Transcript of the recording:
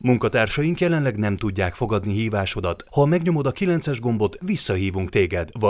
Munkatársaink jelenleg nem tudják fogadni hívásodat. Ha megnyomod a 9-es gombot, visszahívunk téged, vagy